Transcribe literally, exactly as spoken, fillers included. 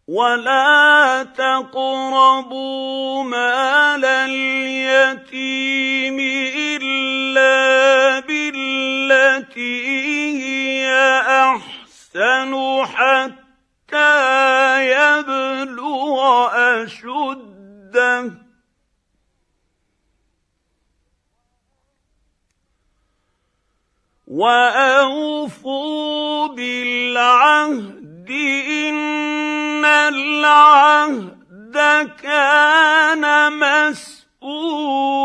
ولا تقربوا مال اليتيم إلا بالتي هي أحسن حتى يبلغ أشده وأوفوا بالعهد إن العهد كان مسؤولا.